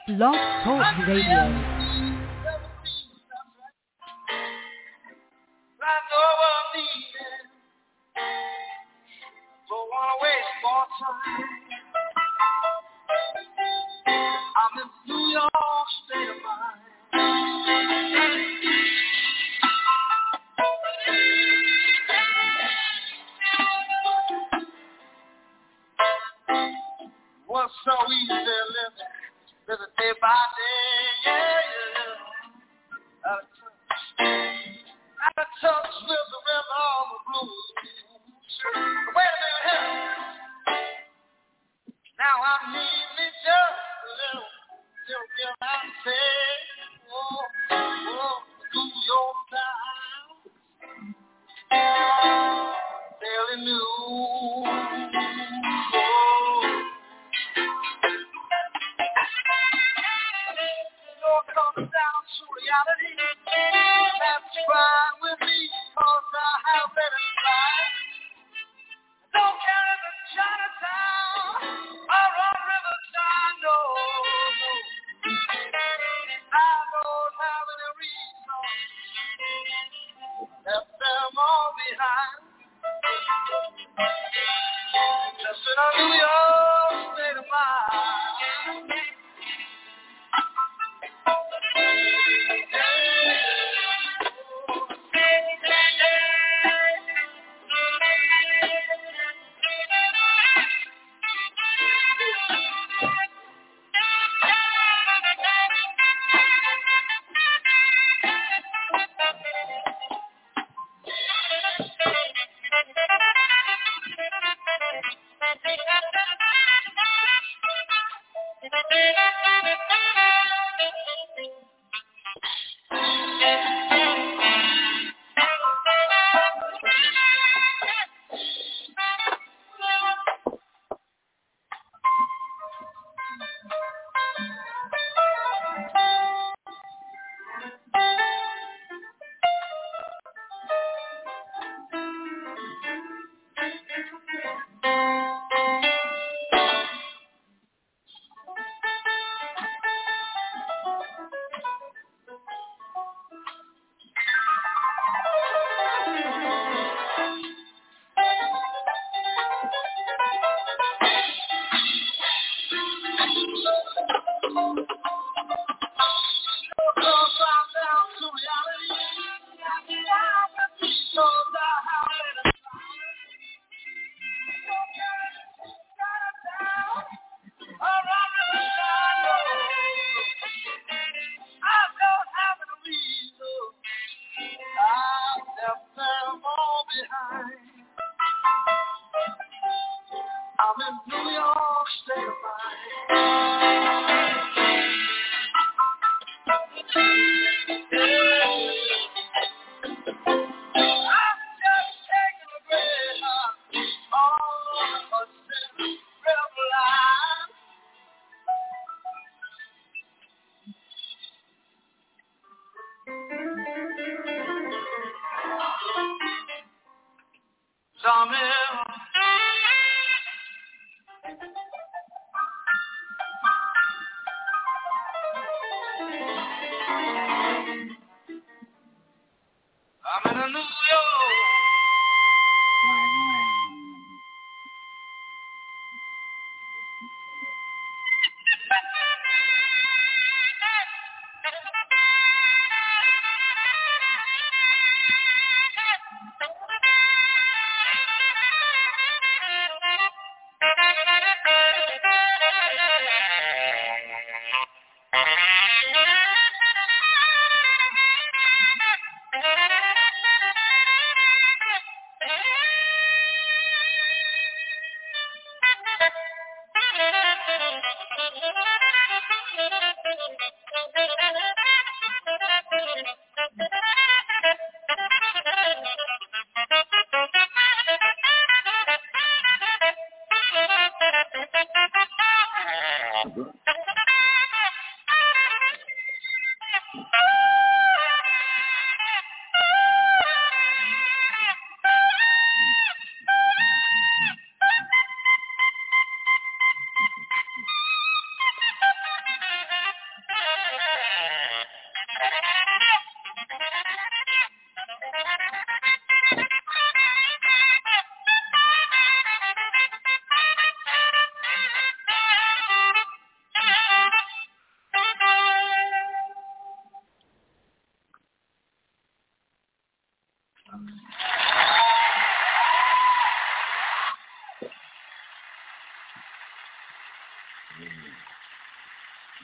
Blog Talk Radio. I'm in New York State of mind. Was so easy living day by day, yeah. Out of touch with the rhythm of the blues. Wait a minute here. Now I need me just a little give and take. Do your time. Fairly new. Comes down to reality. That's fine with me, cause I have let it slide. Don't care if it's Chinatown or on Riverside, no. I don't have any reason left them all behind. Just in a New York state of mind.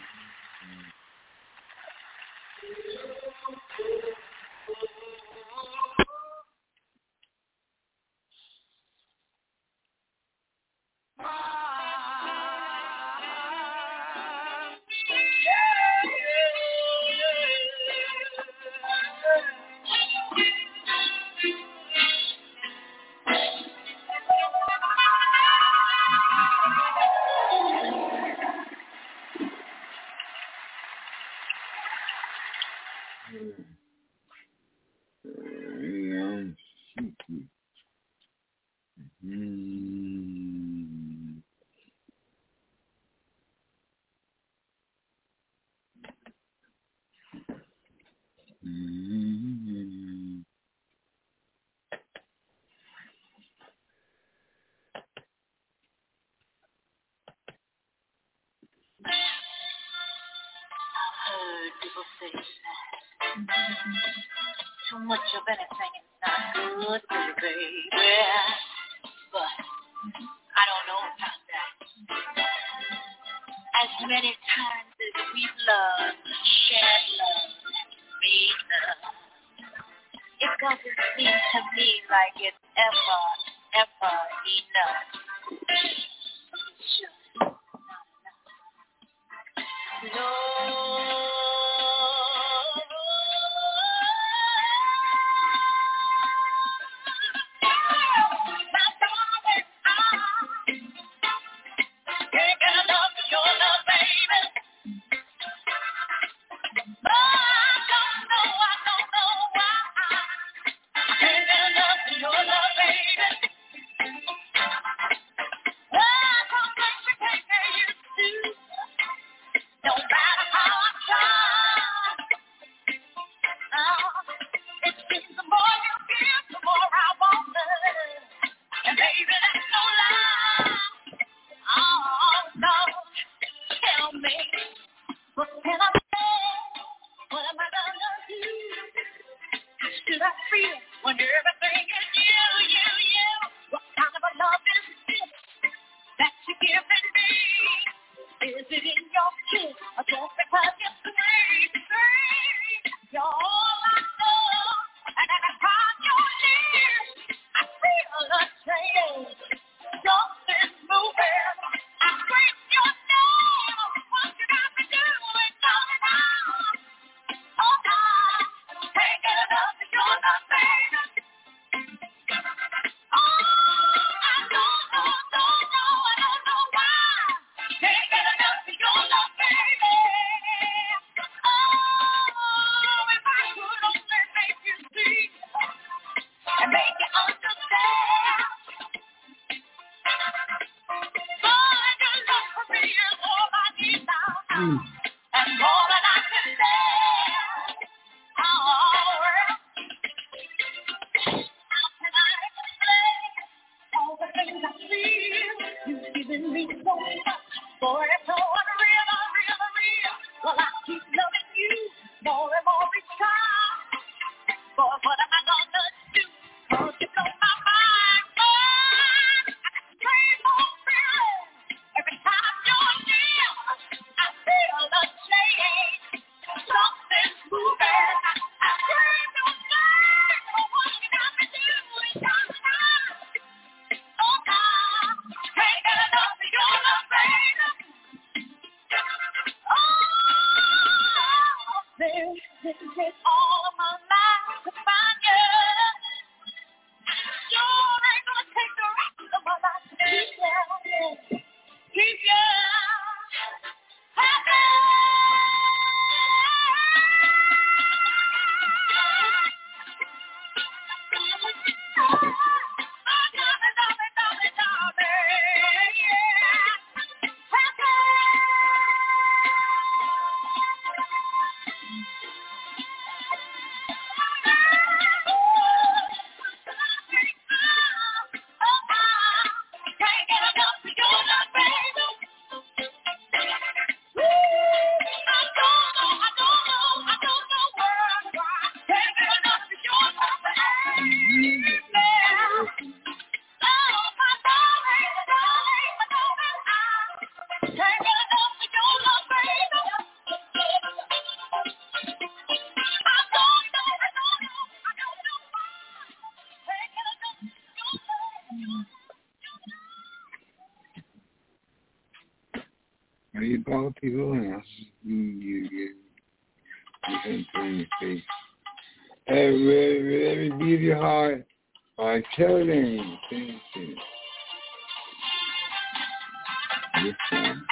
Too much of anything is not good for you, baby. But I don't know about that. As many times as we've loved, shared love, made love, it doesn't seem to me like it's ever enough. It's just not enough. No. call people and you can turn your face. Every beat of your heart, I tell them, this time.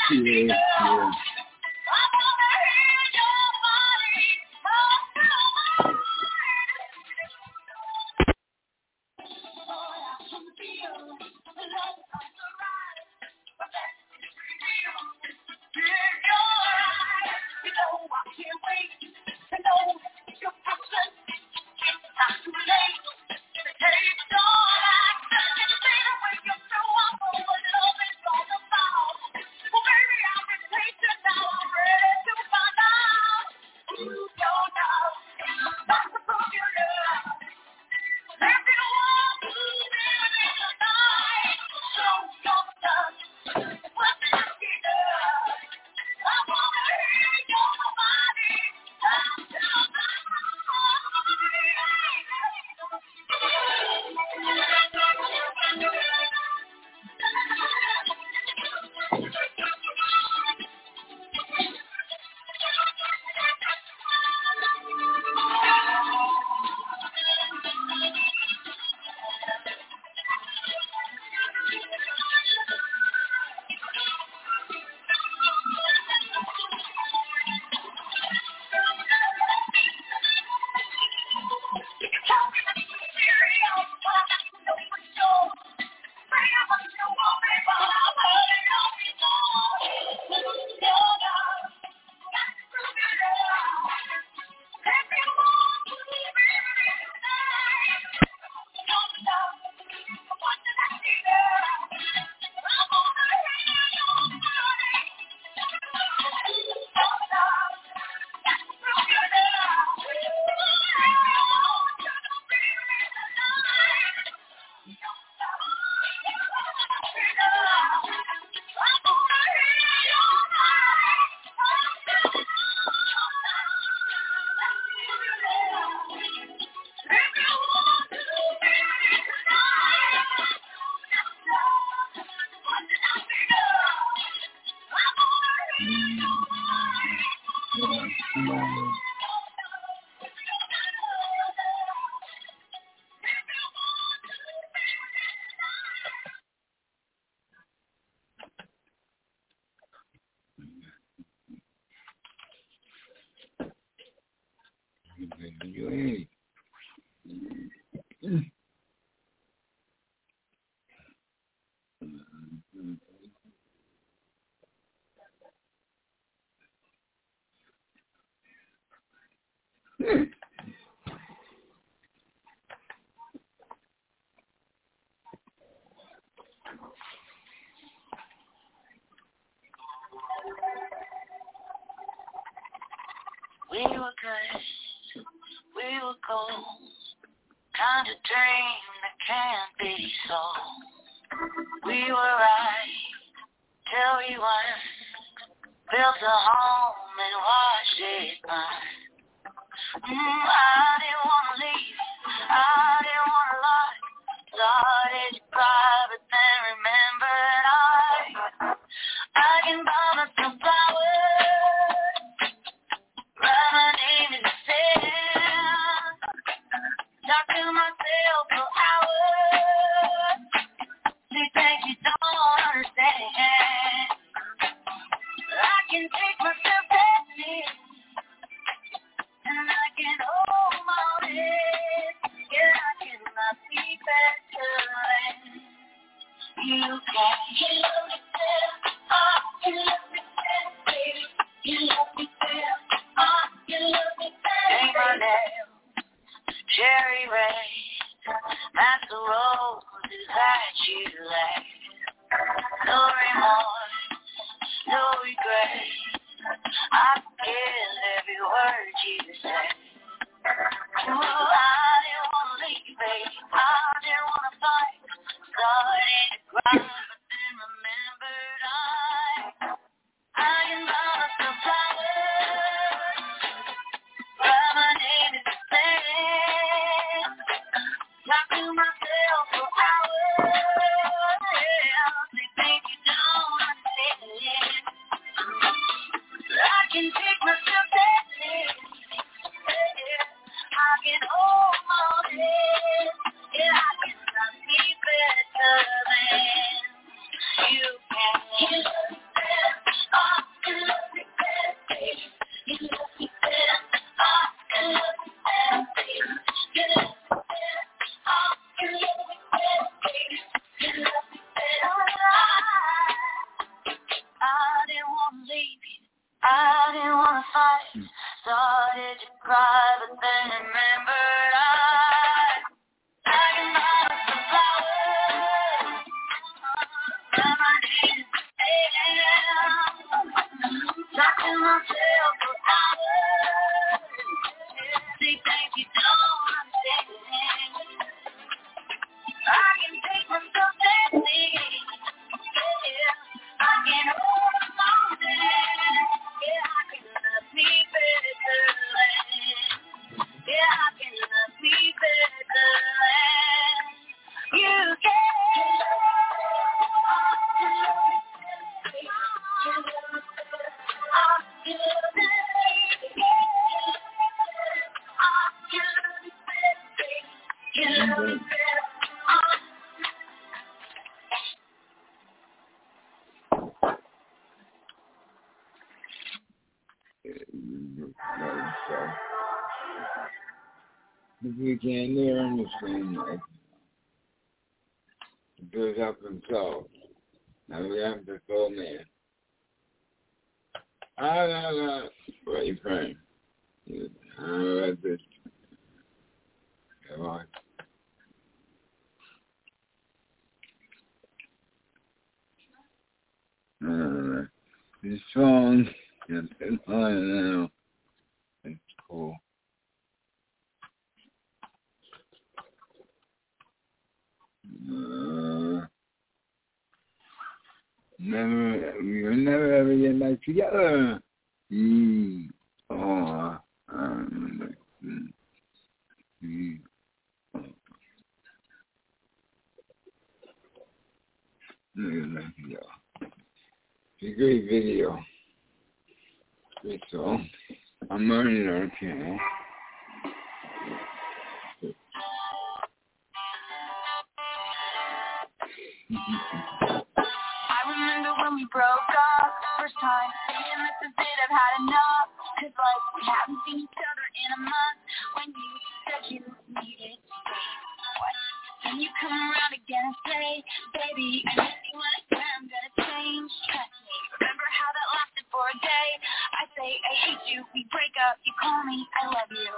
Yeah. We were good, we were gold, kind of dream that can't be sold. We were right till we weren't, built a home and watched it burn. I didn't want to leave, I didn't want to lie, started to cry but then remembered I can buy myself flowers, write my name in the sand, talk to myself for hours, say things you don't understand. I can take myself dancing, and I can hold my head. Yeah, I cannot be better than you can. You love me better, you love me better, baby. You love me better, you love me better. Take my nails, cherry red, that's the roses that you left. No remorse, no regret, I feel every word you said. Ooh, I didn't want to leave, baby, I didn't want to fight, started to cry, but then remembered I can buy myself flowers, write my name in the sand, talk to myself for hours, yeah, say things you don't understand. I can take myself dancing, yeah, I can hold my head, yeah, I cannot be better than you can. You love me better, I didn't wanna fight, started to cry, but then remembered I can buy some flowers, but my name is talking myself for hours, say things you don't understand. I can take myself dancing, yeah, I can hold something. Yeah, I can love me better. Yeah, I can love me better. You can. If you can't hear understand that, build up himself. Now we have to go man. Right, friend. This. Come on. This song is on now. It's cool. We'll never ever get back together. It's a great video. Great song. I'm learning on piano. I remember when we broke up first time, saying this is it, I've had enough. Cause like we haven't seen each other in a month. When you said you needed space, what? Then you come around again and say, baby, I miss you when I swear I'm gonna change. Trust me, remember how that lasted for a day? I say I hate you, we break up, you call me, I love you.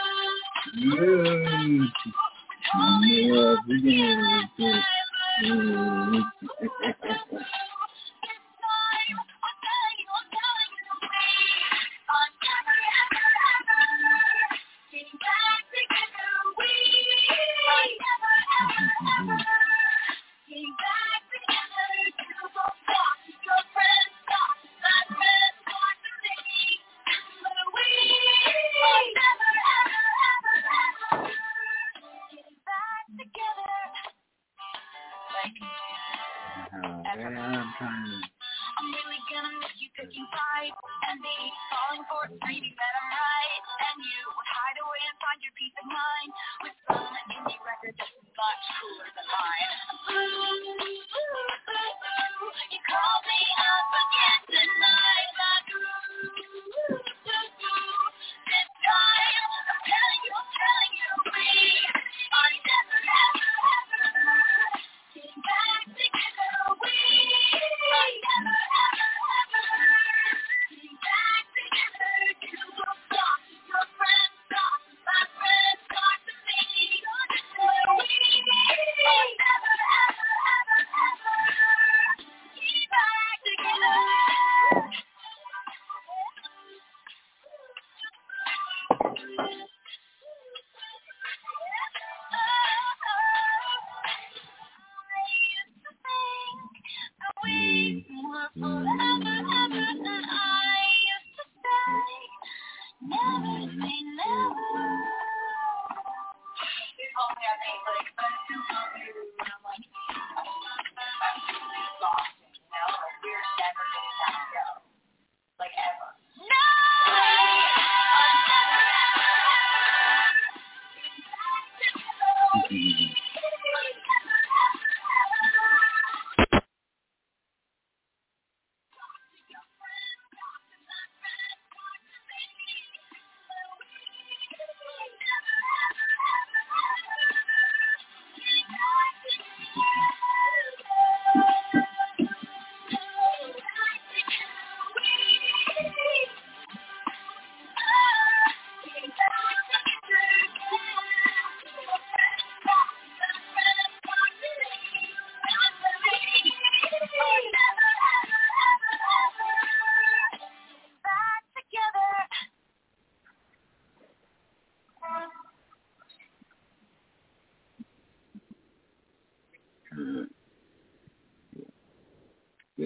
I'm really gonna miss you cause you fight and be falling for it, reading that I'm right. And you would hide away and find your peace of mind with some indie record that's much cooler than mine. You called me up again tonight, like this time I'm telling you, we are never ever getting back together. We are never ever getting back together. You go talk to your friends, talk to my friends, talk to me. We are never ever getting back together.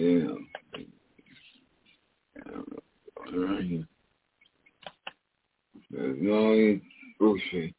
Yeah. Right here. There's no bullshit.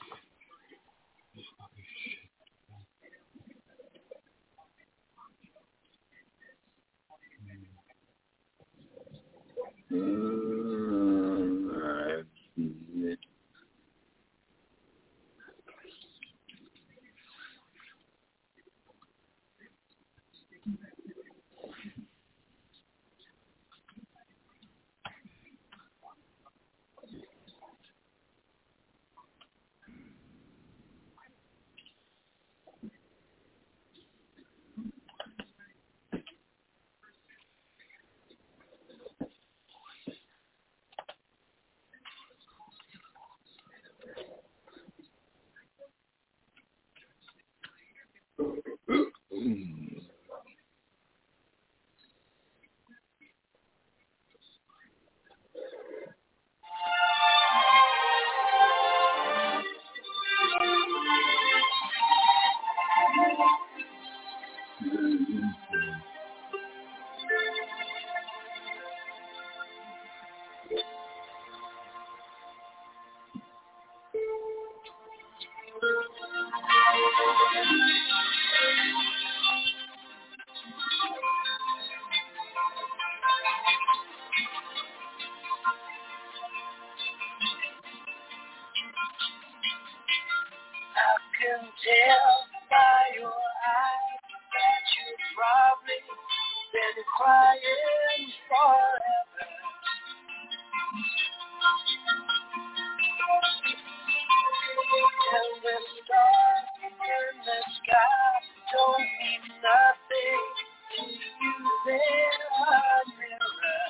Can tell by your eyes that you've probably been crying forever. And the stars in the sky don't mean nothing to you. They're a mirror.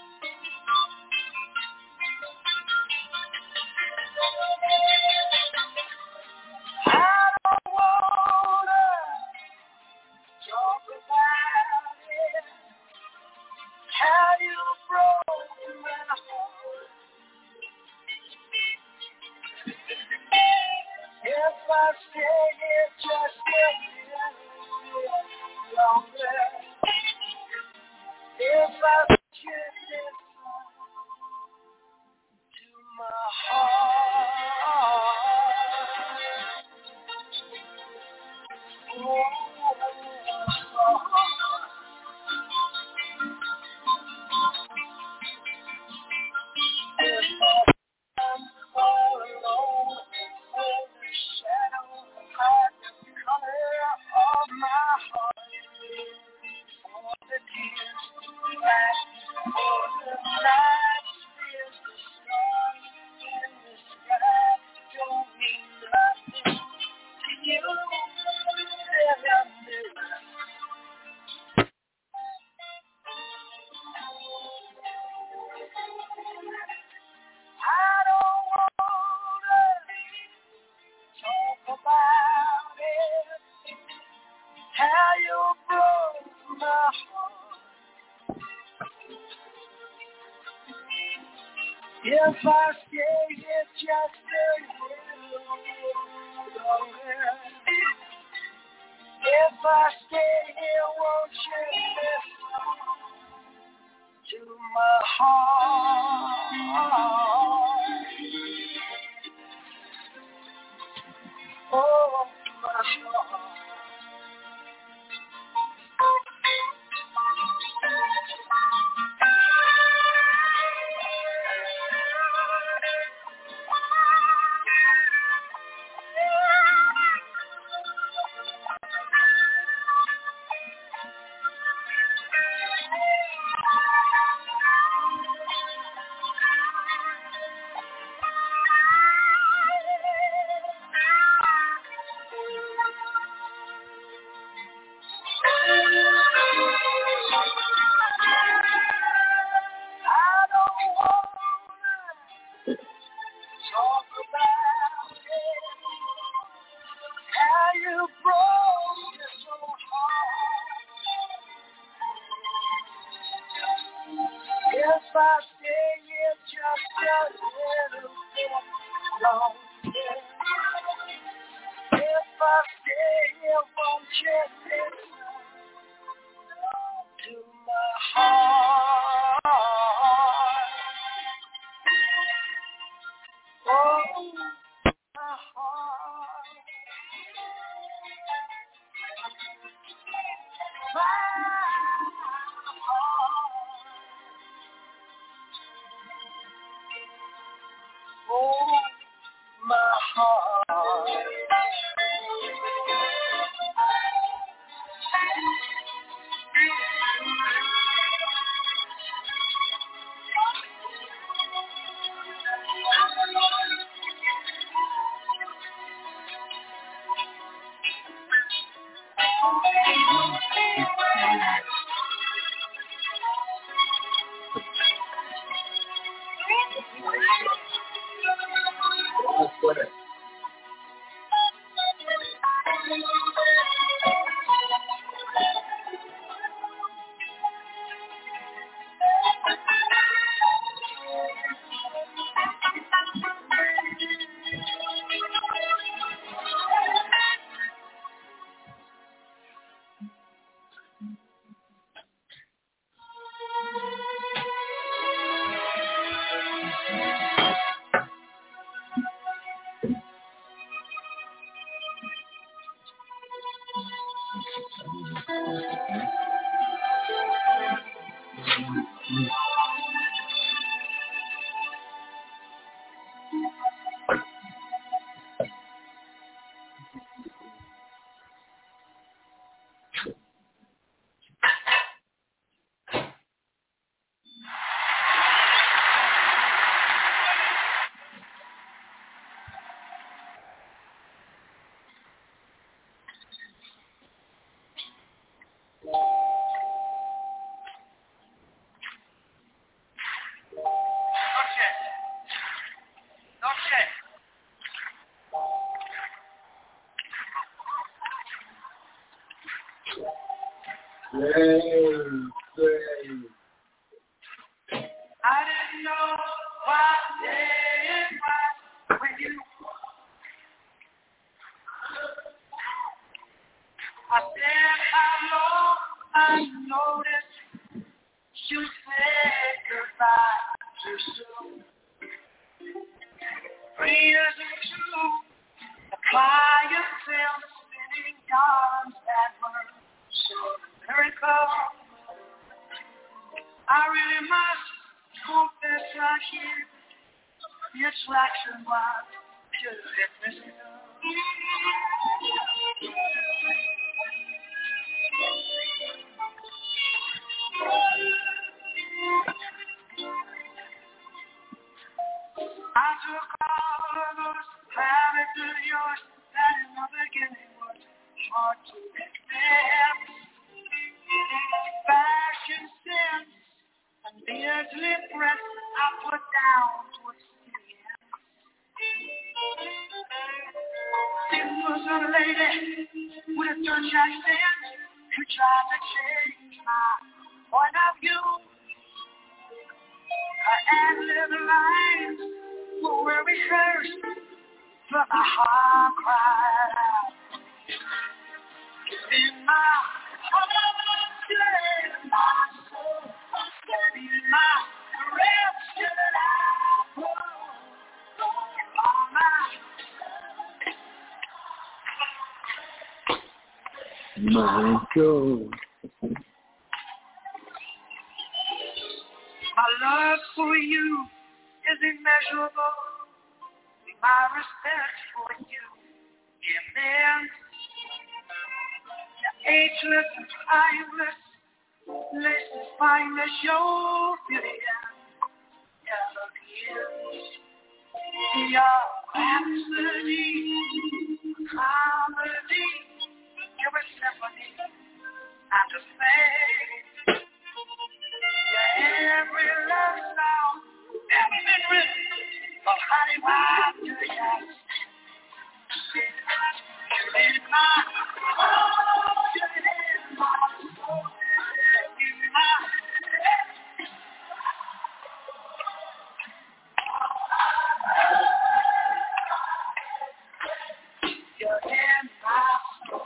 I don't wanna talk about it, how you broke my heart. If I stay here just a little longer, if I should listen to my heart. I'm all alone in the shadow, hide the color of my heart. For the tears that for the night is the stars in the sky don't mean nothing to you. I don't wanna talk about it, how you broke my heart. If I stay here just a little longer, if I stay here, won't you listen to my heart? Oh, my heart. heart. I didn't know what day it was when you. I said hello, I noticed you said goodbye too soon. 3 years into apply yourself spinning yarns that were so miracle. I really must confess right here, the attraction was pure hypnotism. I took all of those habits of yours that in the beginning was hard to accept. Fashion sense and beardly breath I put down to a skin. It was a lady with a Dutch accent who tried to change my point of view. Her ad-lib lines were well rehearsed, but my heart cried out. In my heart, in my soul, in my direction I go. On my soul. My love for you is immeasurable. My respect for you immense. The ageless and timeless, less as fine as your beauty ever is. Your rhapsody, comedy, you're a symphony and a fade. Every love song ever been written from Hollywood to the Yankees. You're in my heart, you're in my soul, you're in my head. You're in my soul.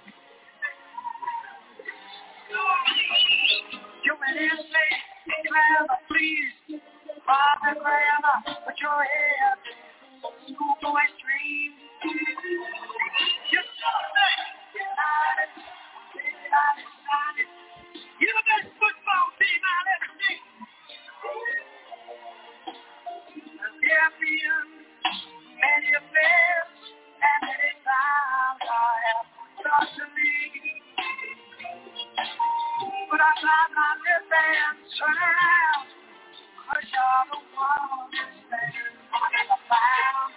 You're an insane, clever, please. Father, grandma, put your head in schoolboy's dream. You're so nice, united. You're the best football team I've ever seen. The champion, many affairs. But I tried not to dance, turn around, 'cause you're the one that's there. I'm the fire.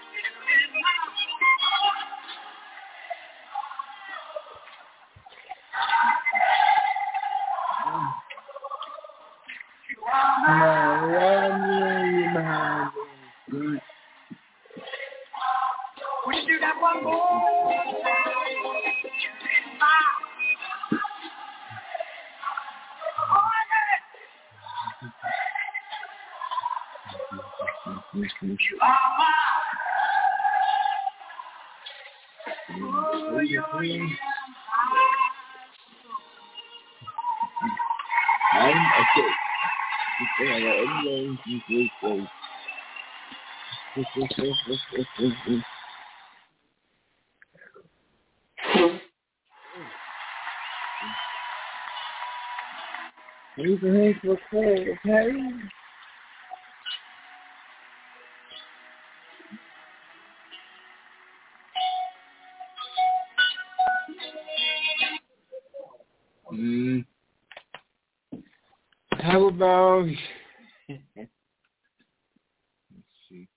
Would you do that one more? You are How about let's see.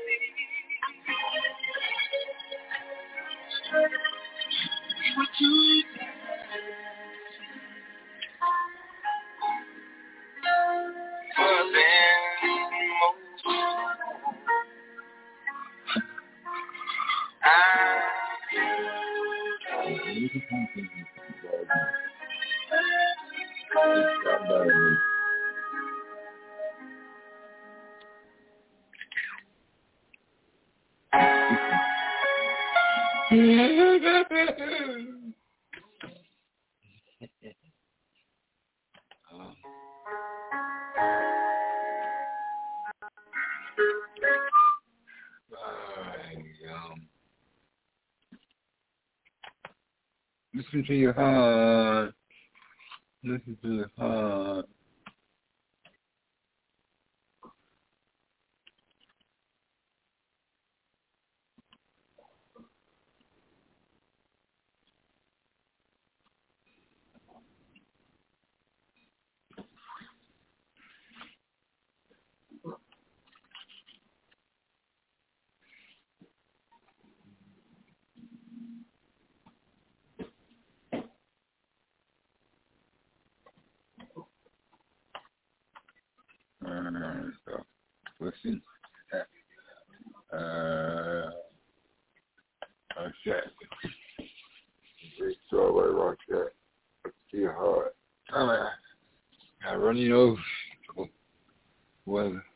you Listen to your heart. Listen to your heart. So, listen. Okay. Great strawberry rock that. To your heart. I runny nose. Weather.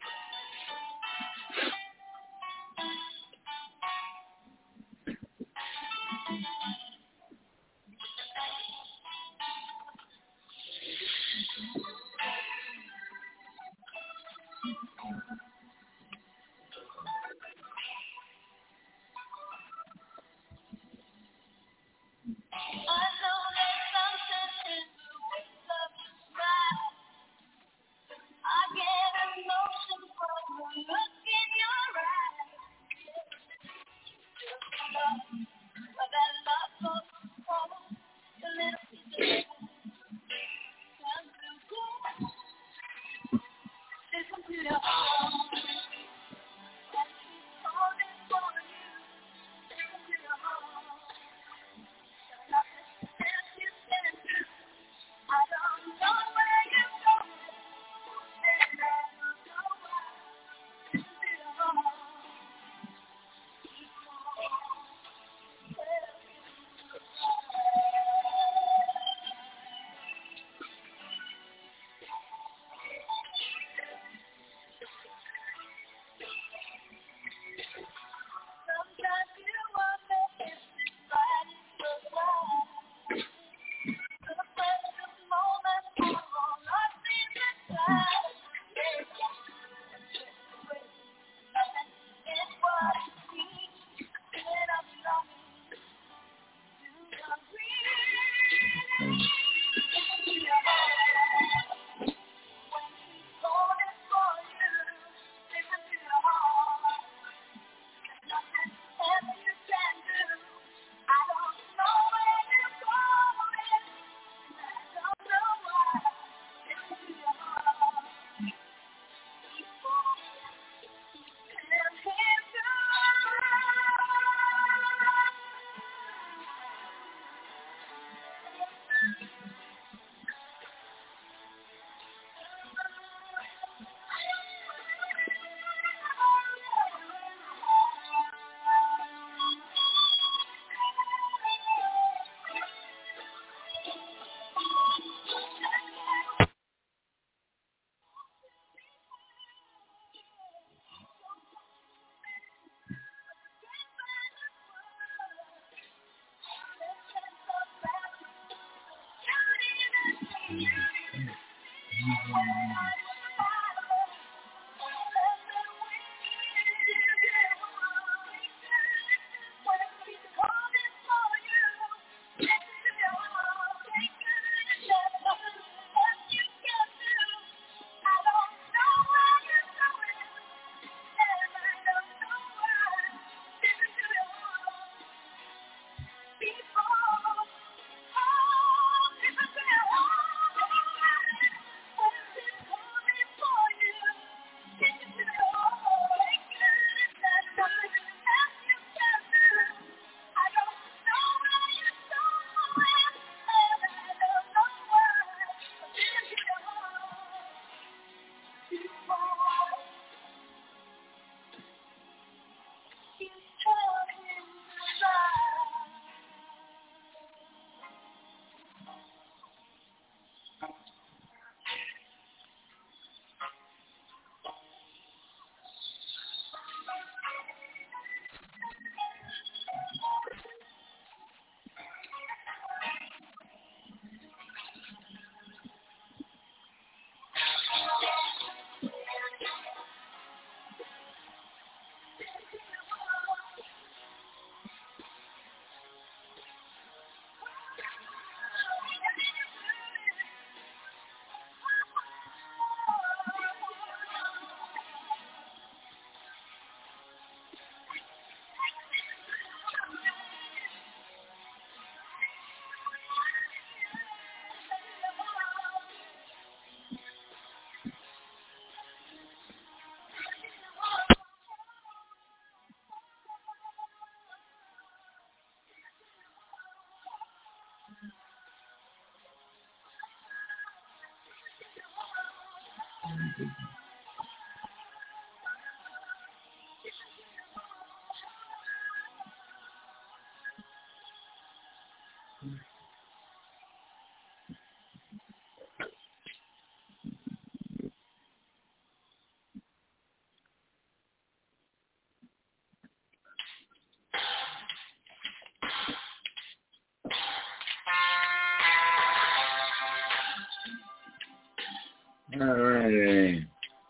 Alrighty.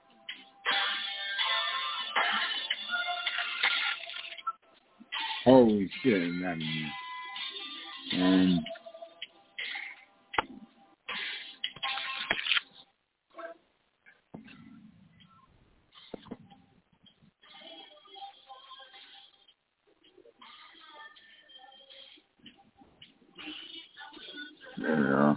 Holy shit, that means. There we go.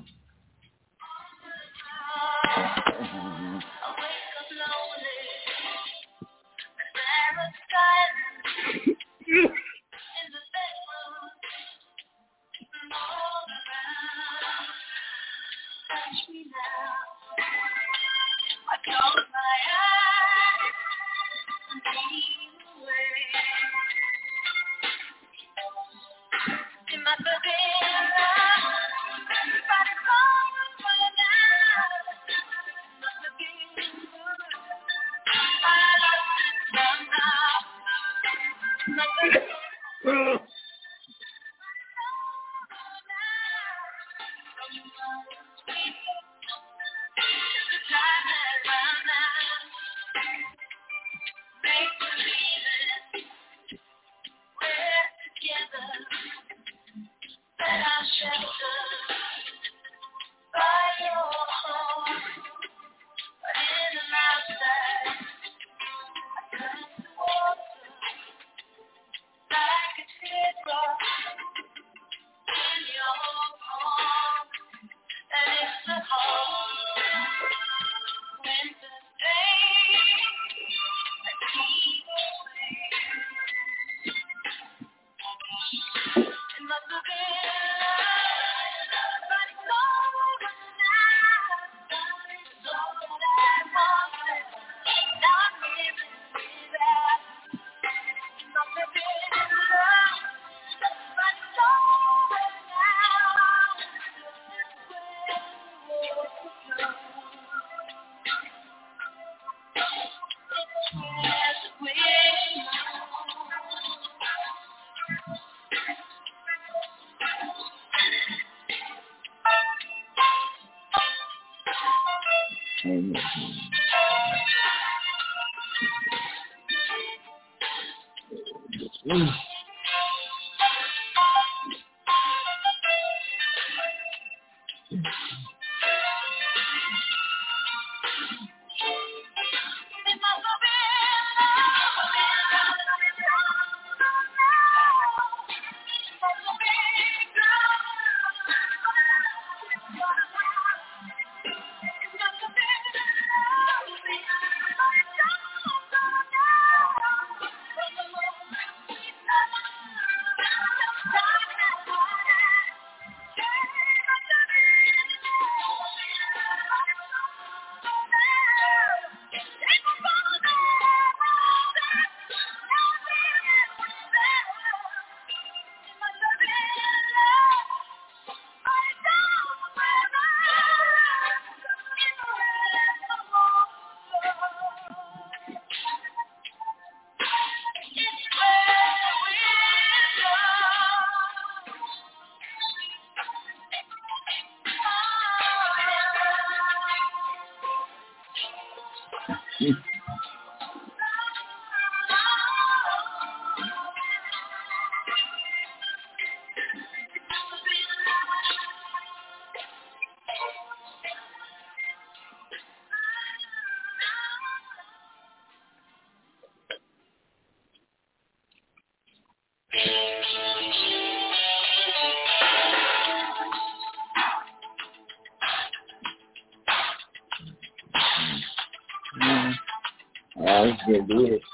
I should do it.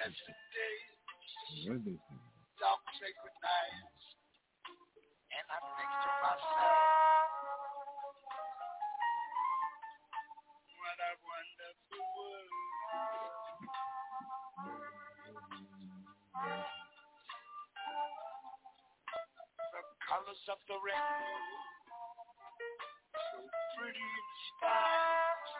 majestic days, dark sacred nights, and I think to myself, what a wonderful world. The colors of the rainbow, so pretty in the skies,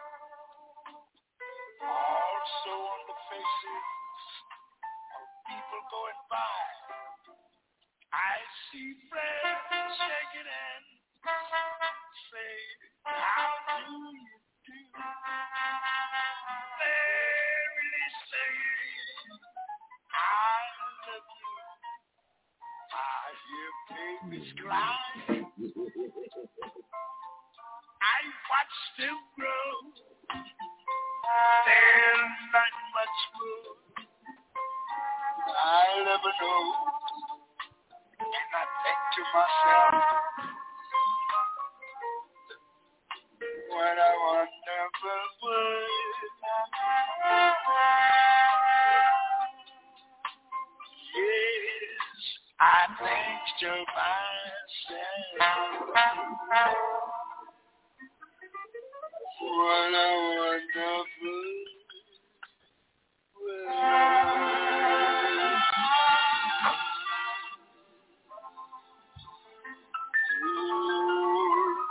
also on the faces of people going by. I see friends shaking and say, how do you do? They really say, I love you. I hear babies cry. I watch them grow. There's not much more I'll ever know. And I think to myself, what a wonderful world. Yes, I think to myself, what a wonderful world. Ooh,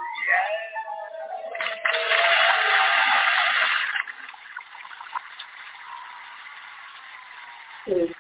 yeah.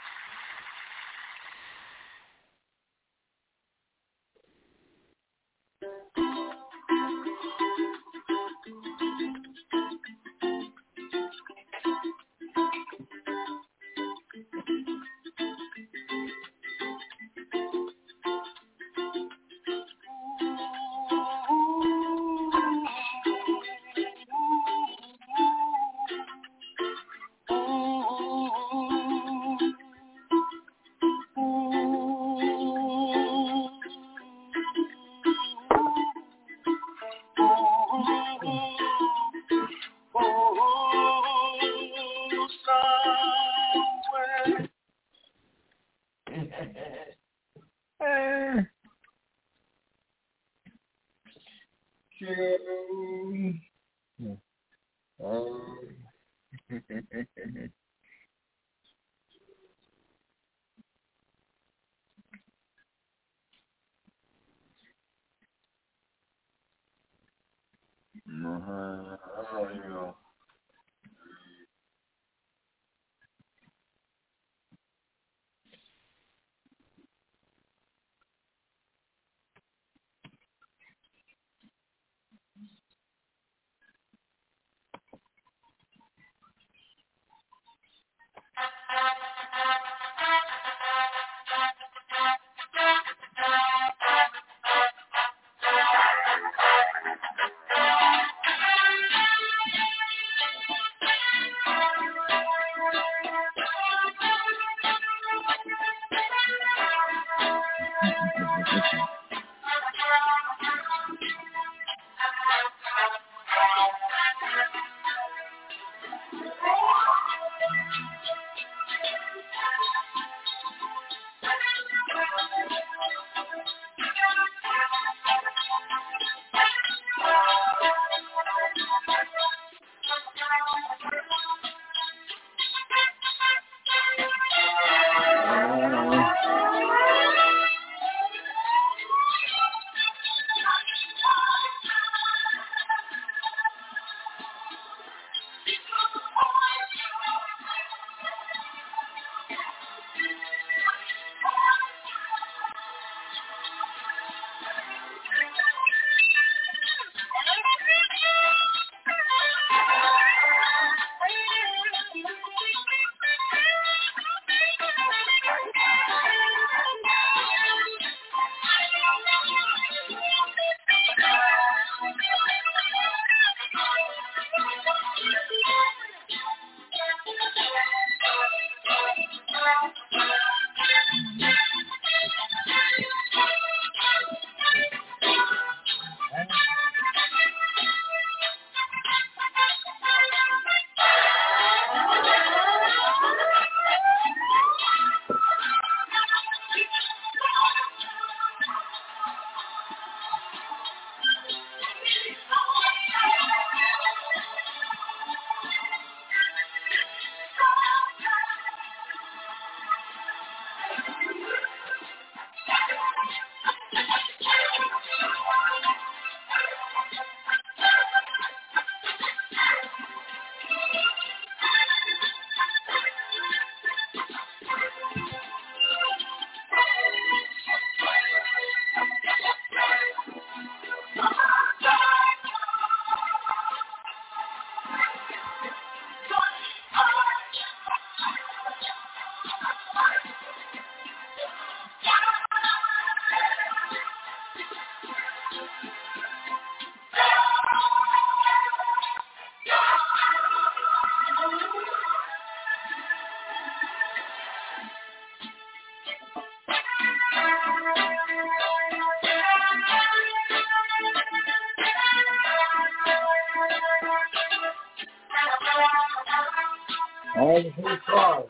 All the free flowers.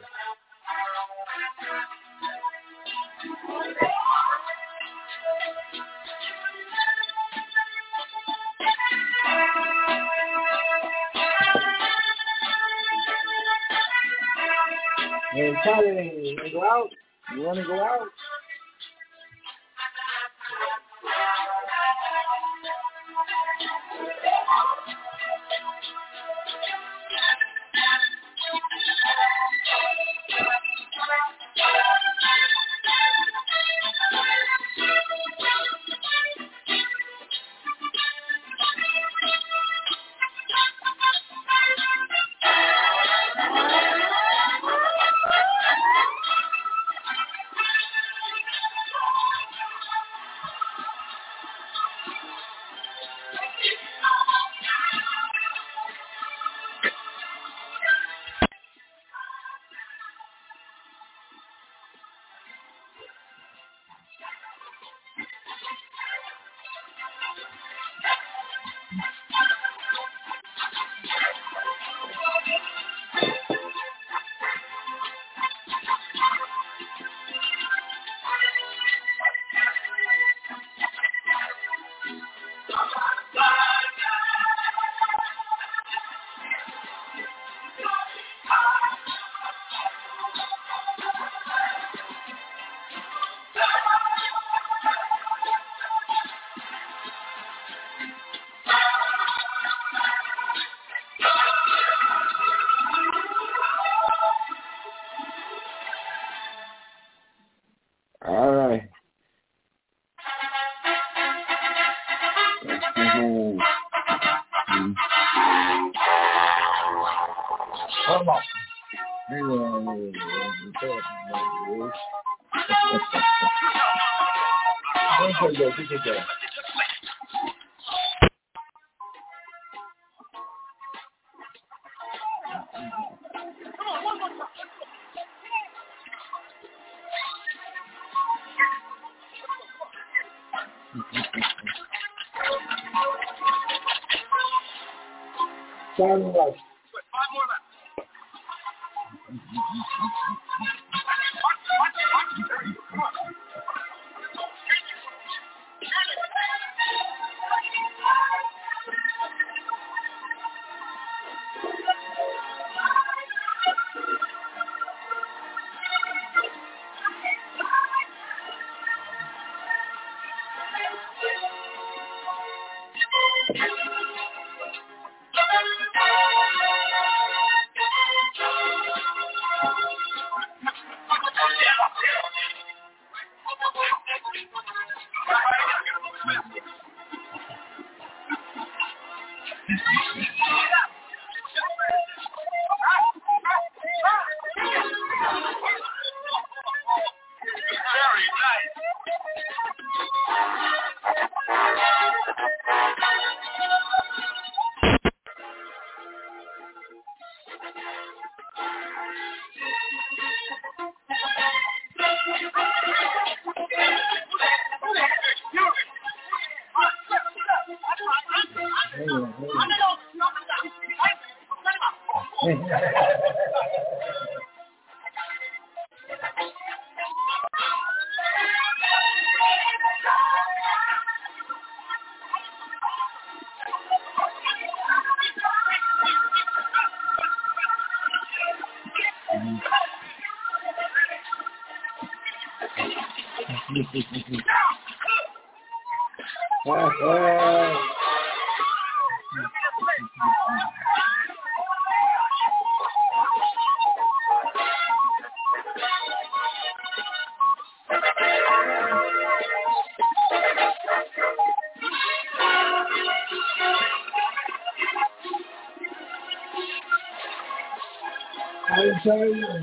Hey, Charlie, you want to go out? You want to go out? All right. Come on. Sound like I tell you.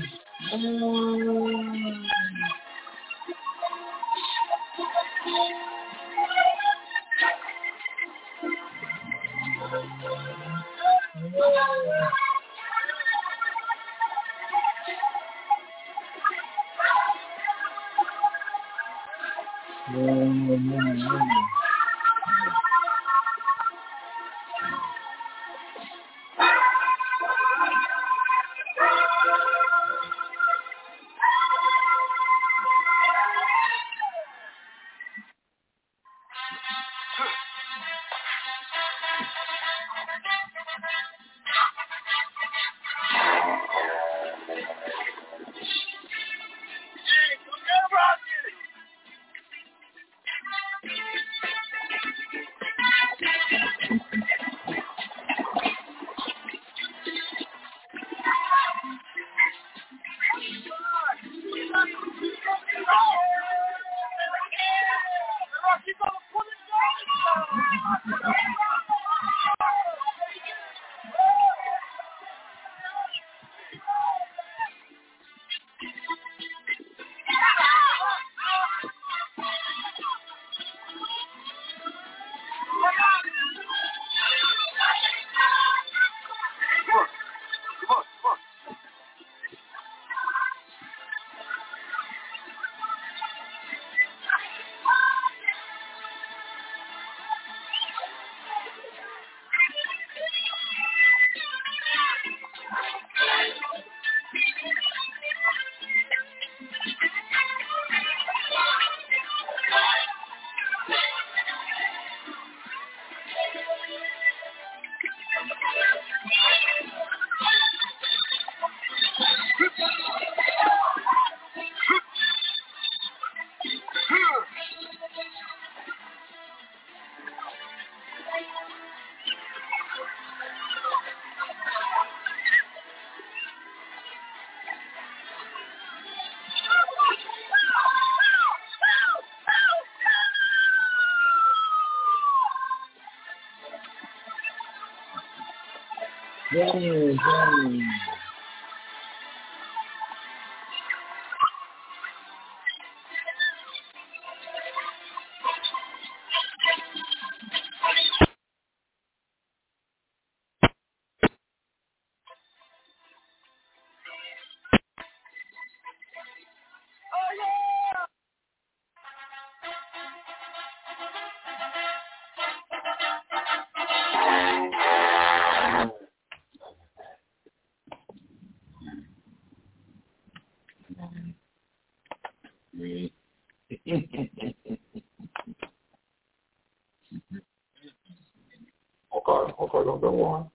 Okay, don't go on.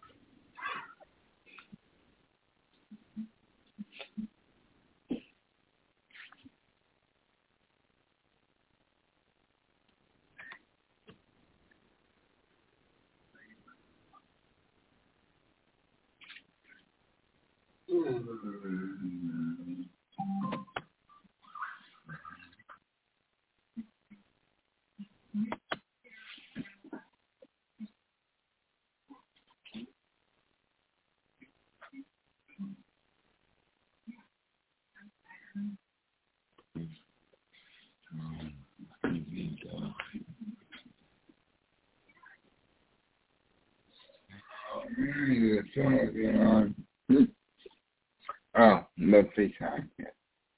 Oh, let's see time. Yeah.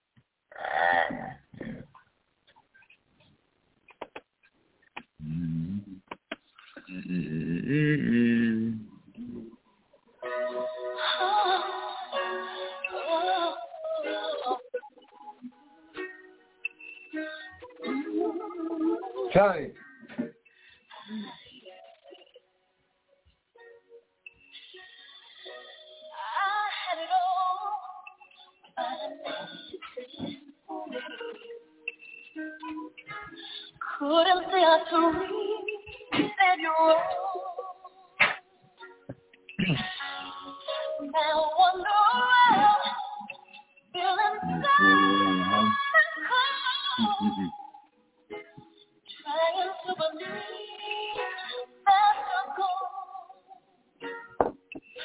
Charlie. Couldn't say I to read that you're wrong. Now wonder why, feeling so cold, trying to believe that you're gone.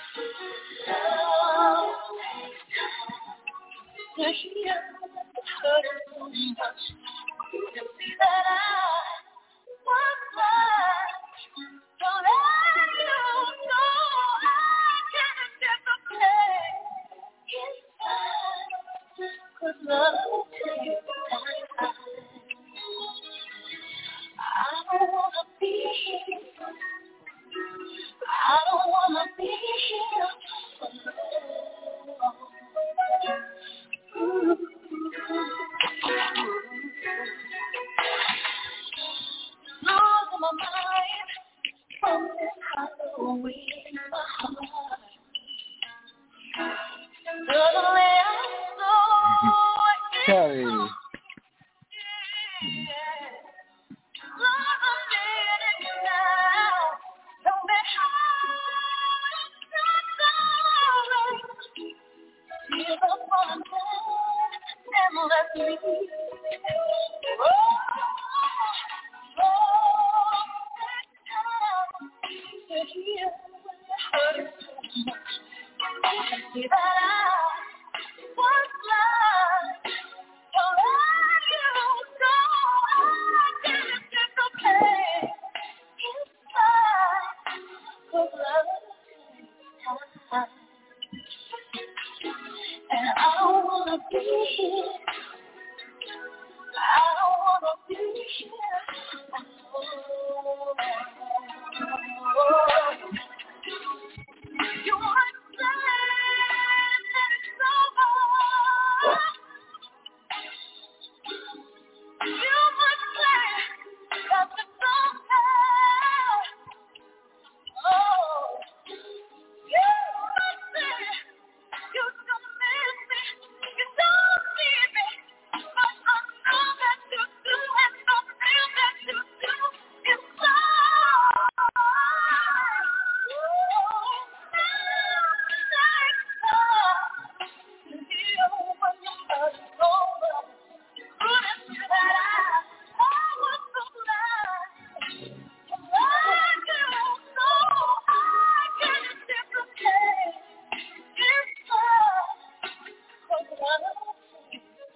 Love takes time to heal, hurting so much. You can see that I was blind. Don't let you know I can't get the pain. It's fine, 'cause love takes time. I don't wanna be here. I don't wanna be here alone. Losing my mind from this Halloween, my heart. Suddenly I saw it. Charlie. Love, I'm getting you now. Don't be hard, it's give up on that and let me. See that I was blind. Don't let you go. I didn't get the pain. It's fine. 'Cause love takes time. And I don't wanna be here. I don't wanna be here. You might say that it's over. You might say that it's over. Oh, you might say you don't miss me, you don't need me, but I know that you do, and I feel that you do.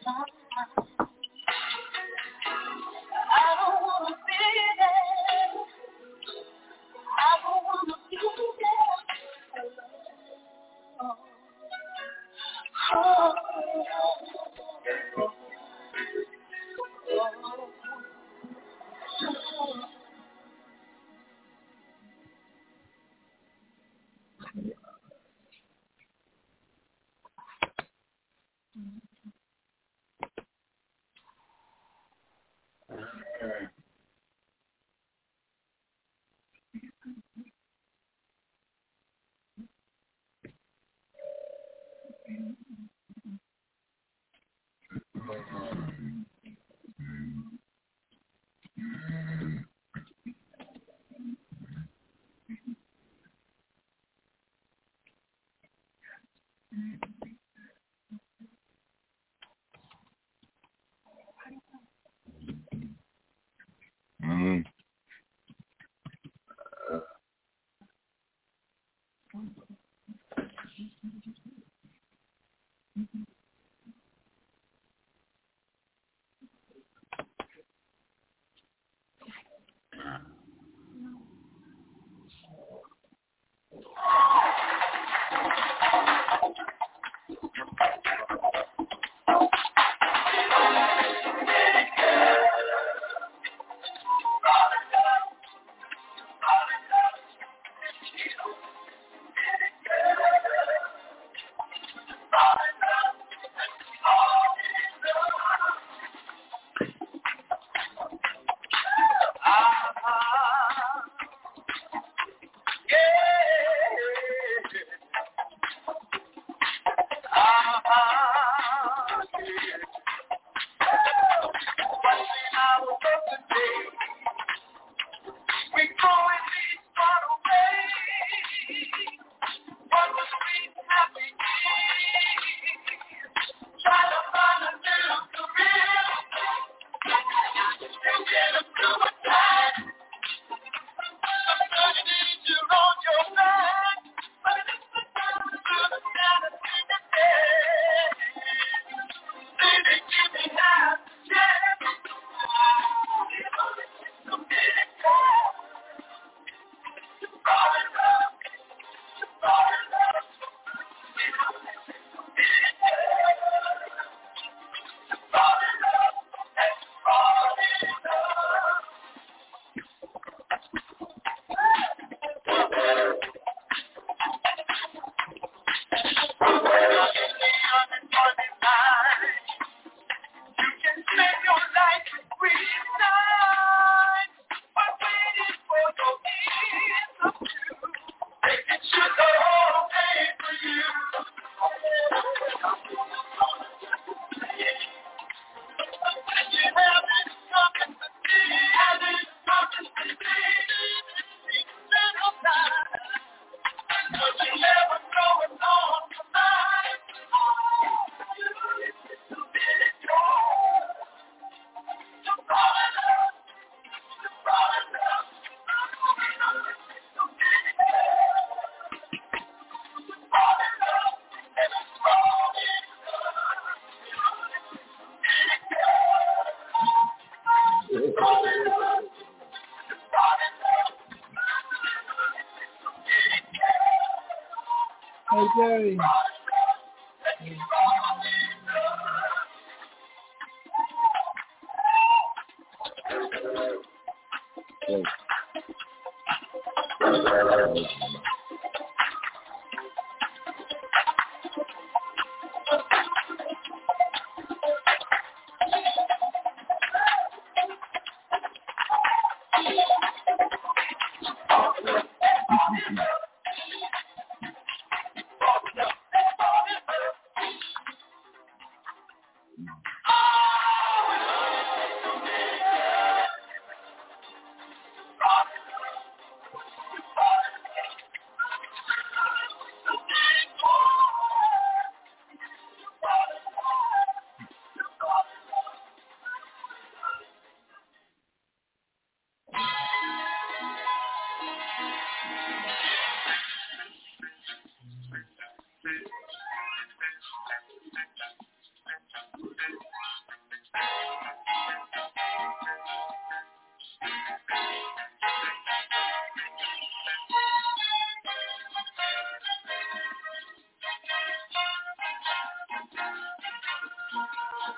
Okay.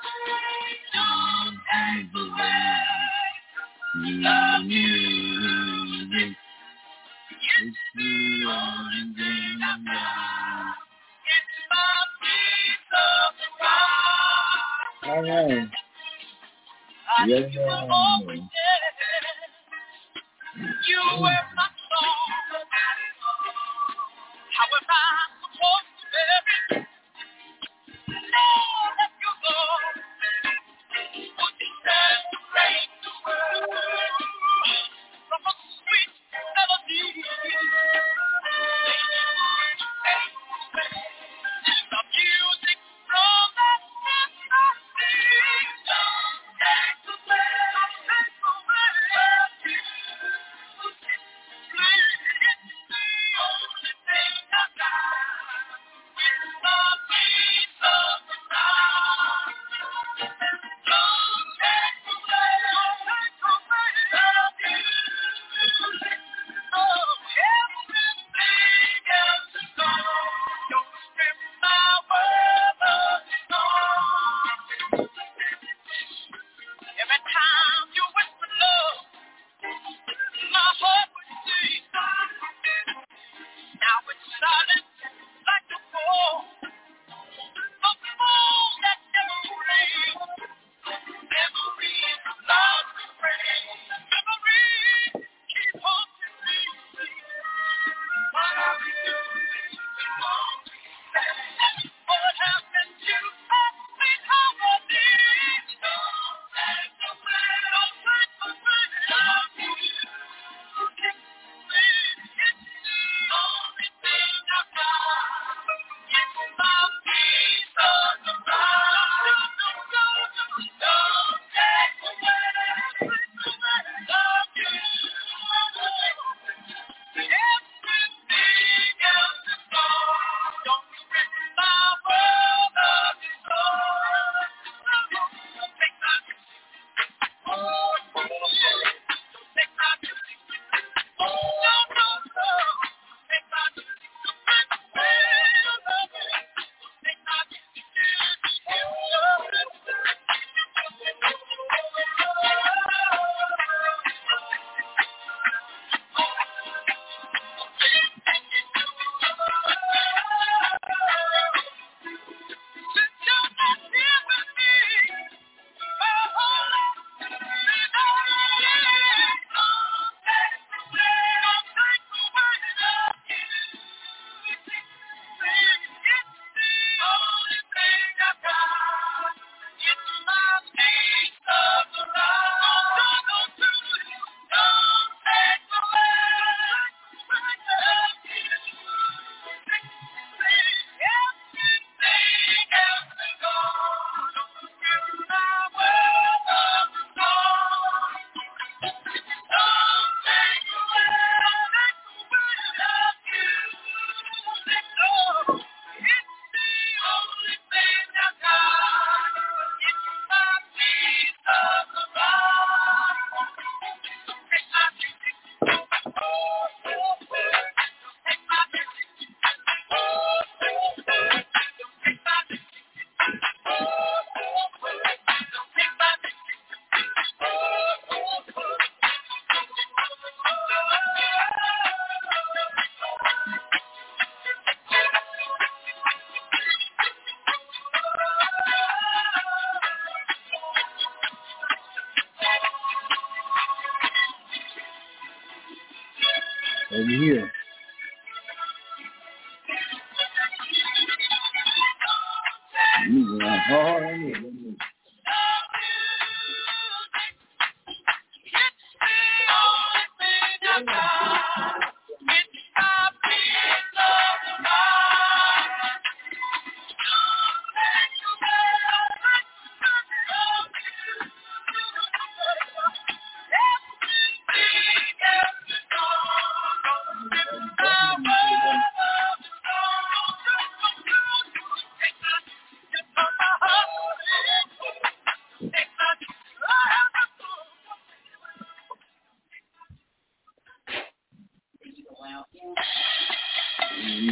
over here.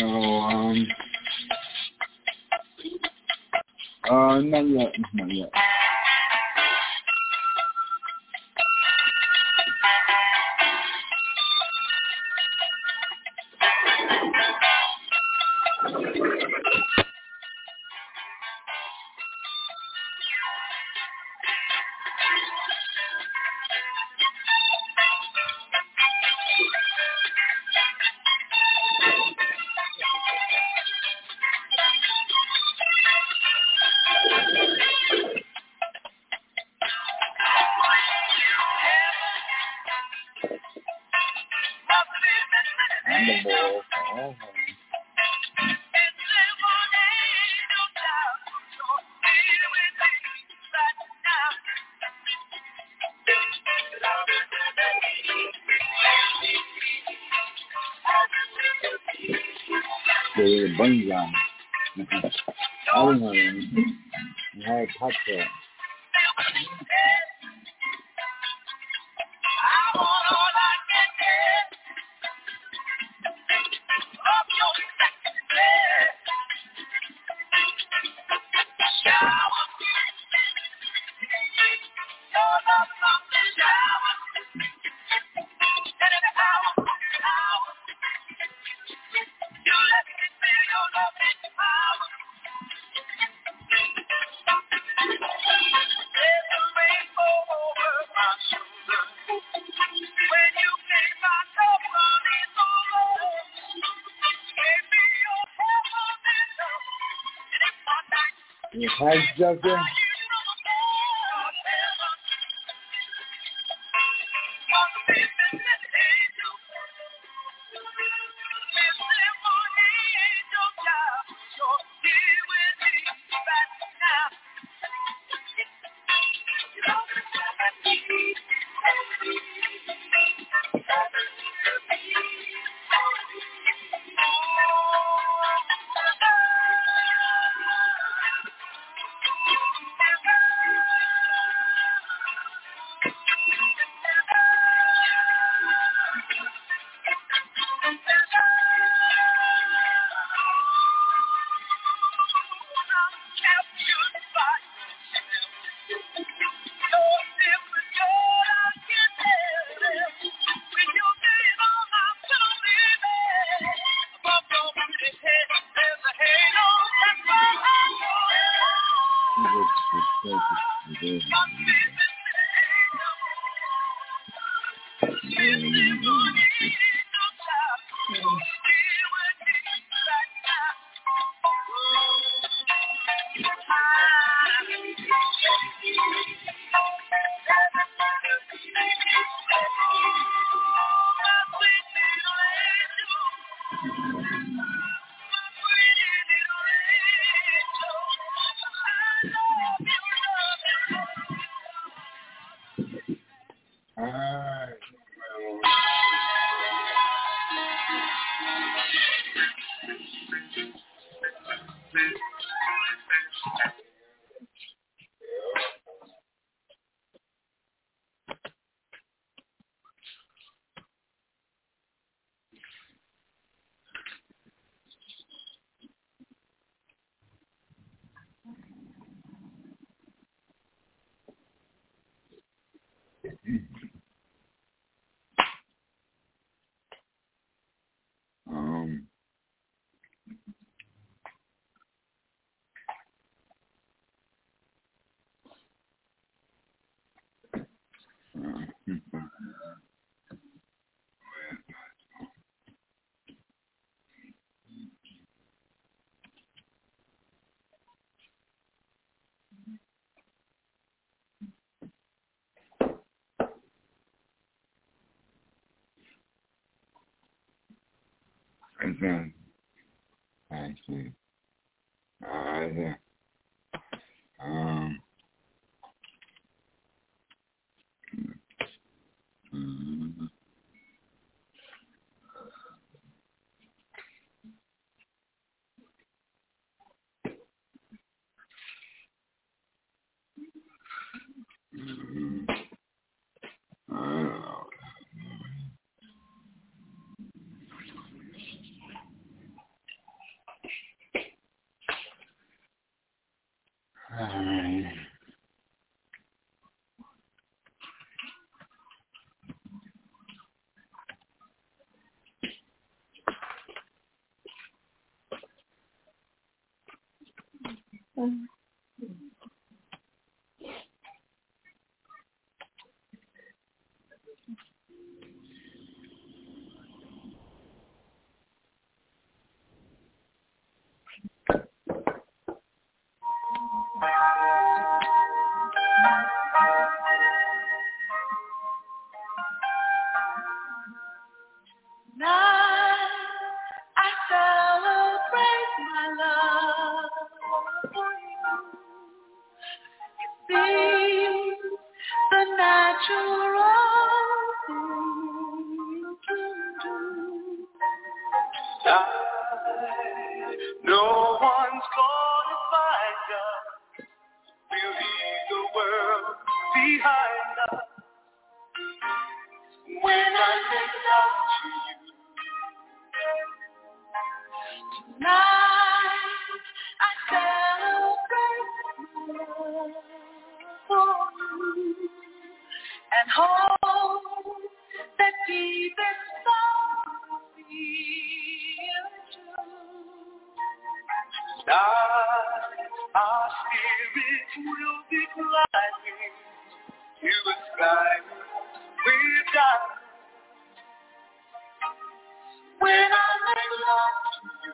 Not yet. Oh. The bunny line. I don't know. I had a top set. Your tags out there? Okay. I see. Yeah. All right. the natural thing to do. No one's gonna find us. We'll leave the world behind us. When I make love to you tonight, I celebrate love for you and hope that deep inside feel true. Tonight, our spirits will be flying to the sky with diamonds. When I make love to you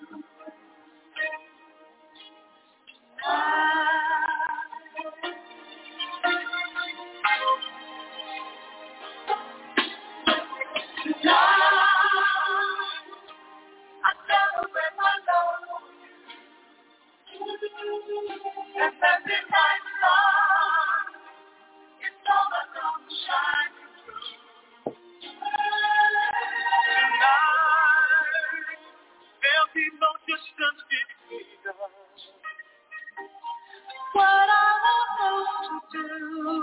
tonight, I celebrate my love and that midnight sun is all that comes shining through. Tonight, there'll be no distance between us. What I want most to do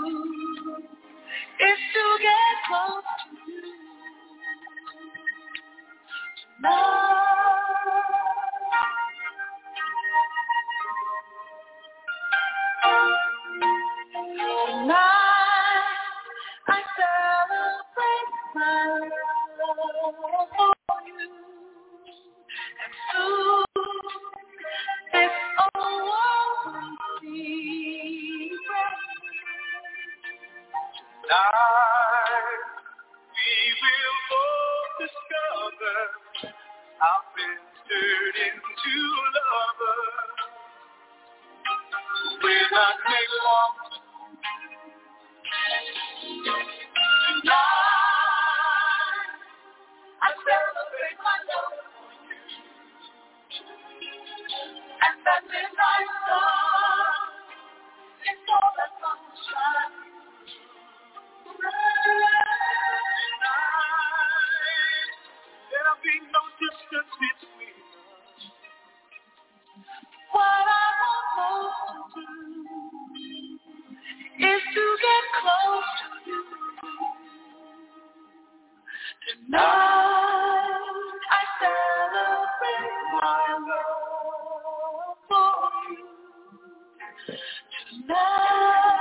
is to get close to you. Tonight, I celebrate my love for you. And soon, this old world will be tonight, we will both discover our friends turned into lovers. When I make love tonight, I celebrate my love for you and that midnight sun is all that comes shining. Tonight, there'll be no distance between us. What I want most to do is to get close to you. Tonight, I celebrate my love for you. Tonight.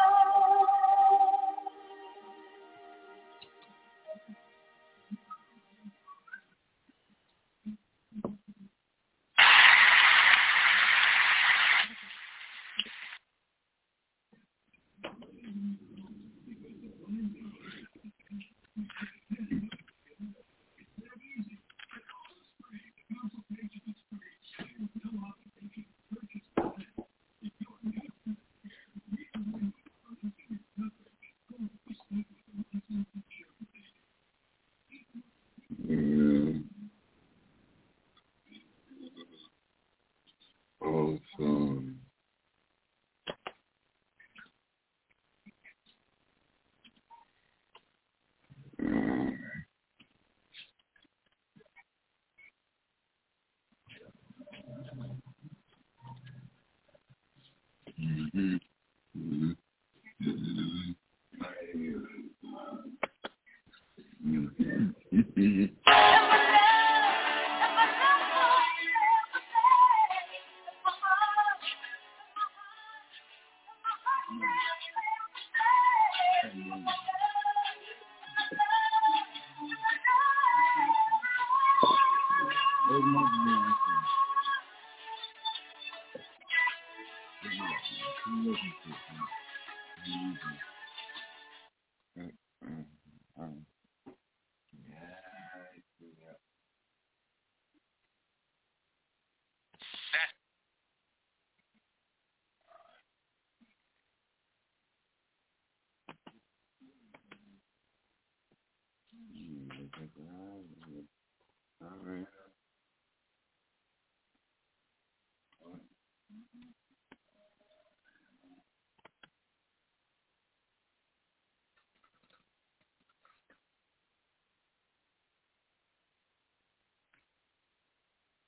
Awesome.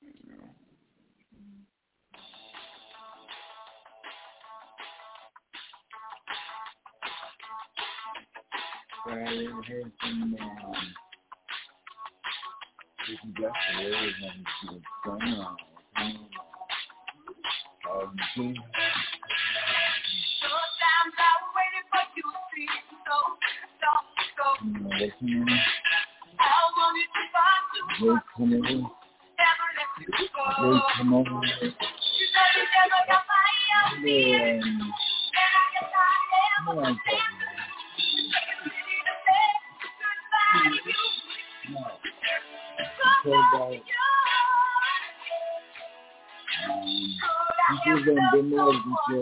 I heard some yesterday and some sometimes I waited for you to see so. I wanted to find you. Never let you go. You never got my and I guess I am. This is a demo of this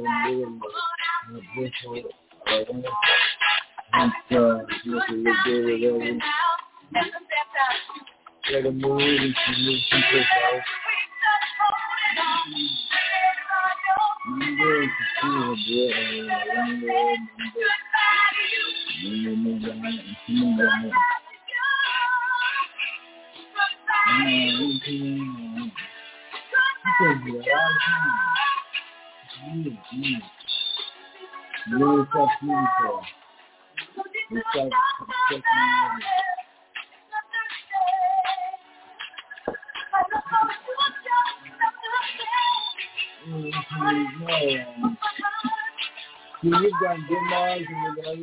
You've got demos and the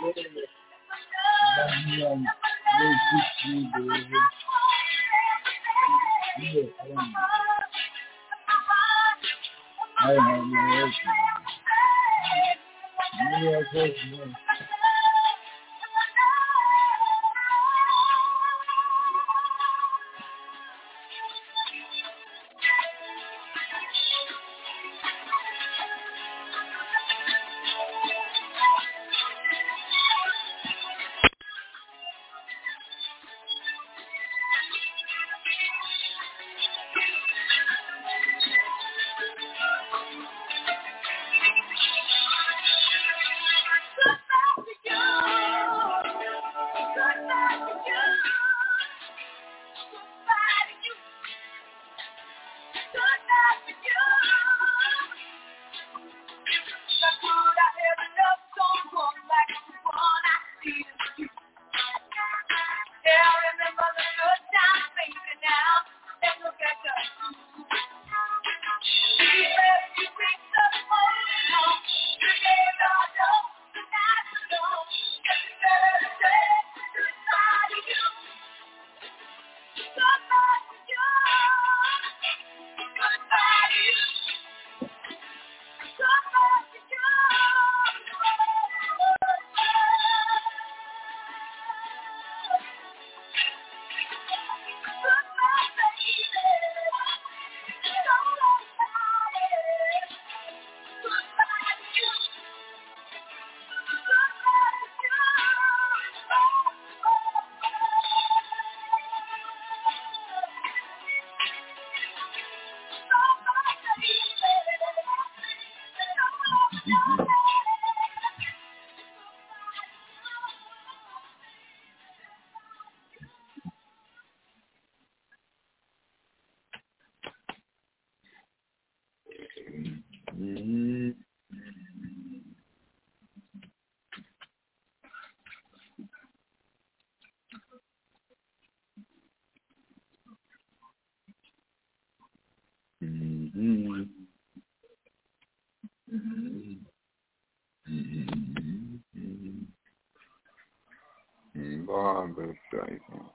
Barbara Streisand.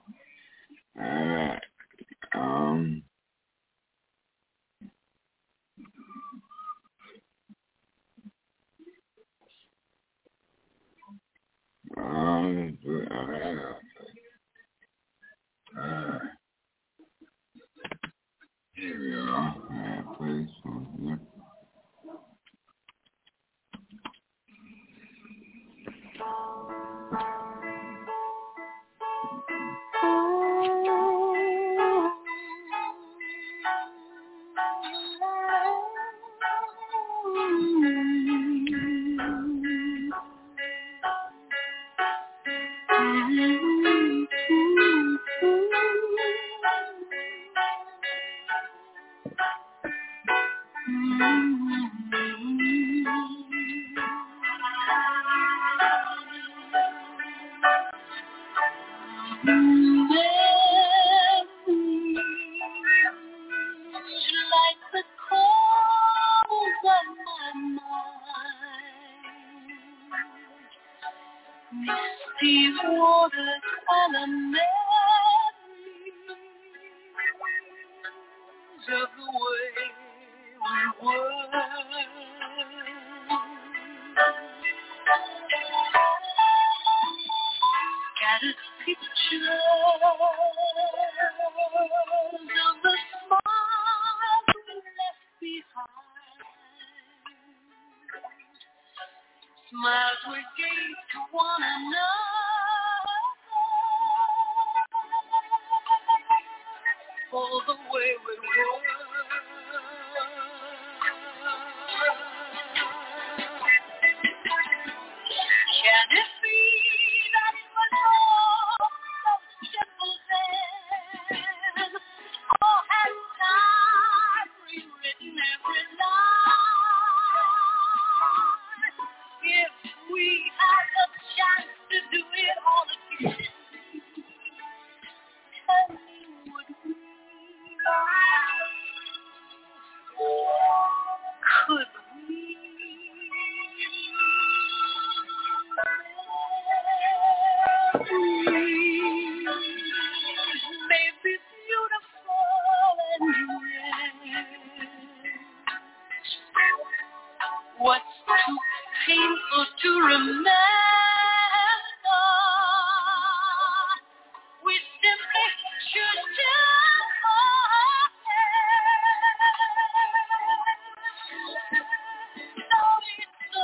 Alright. Here we go. Alright, please. Yeah. Like the coals of my mind, misty watercolor memories of the way we were. Scattered pictures of the smiles we left behind, smiles we gave to one another, all the way we were. Can it be that it was all so simple then? Or has time rewritten every line? If we had the chance to do it all again, tell me, would we? Could we? Maybe beautiful and what's too painful to remember, we simply choose to forget. So it's the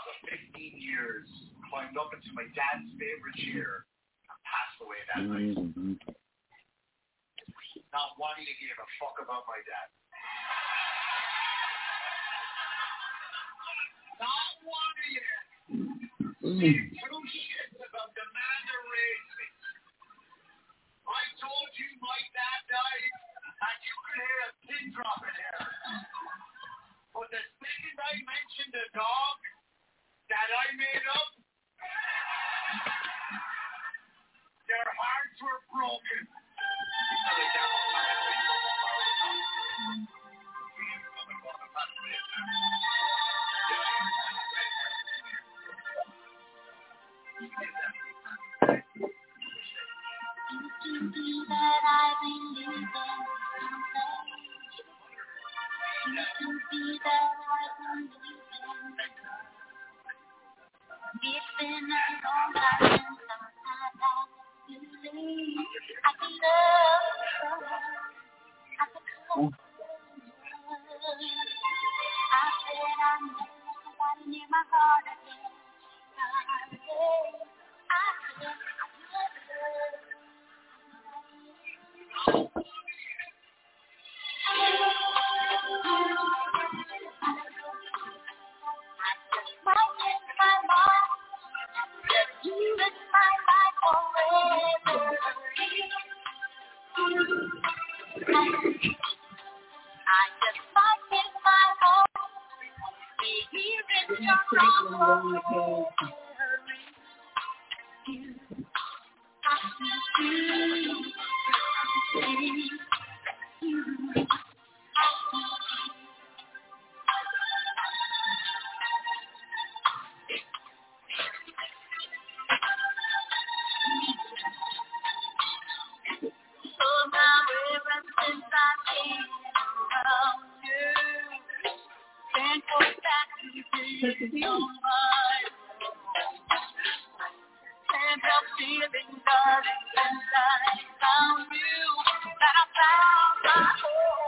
15 years, climbed up into my dad's favorite chair and passed away that night. Not wanting to give a fuck about my dad. Not one of you gave two shits about the man that raised me. I told you my dad died, and you could hear a pin drop in there. But the second I mentioned the dog that I made up, their hearts were broken. That I believe in it's been a long time since I believe I can love I could love I said I need somebody near my heart again. I said I love feeling, darling, since I found you, that I found my home.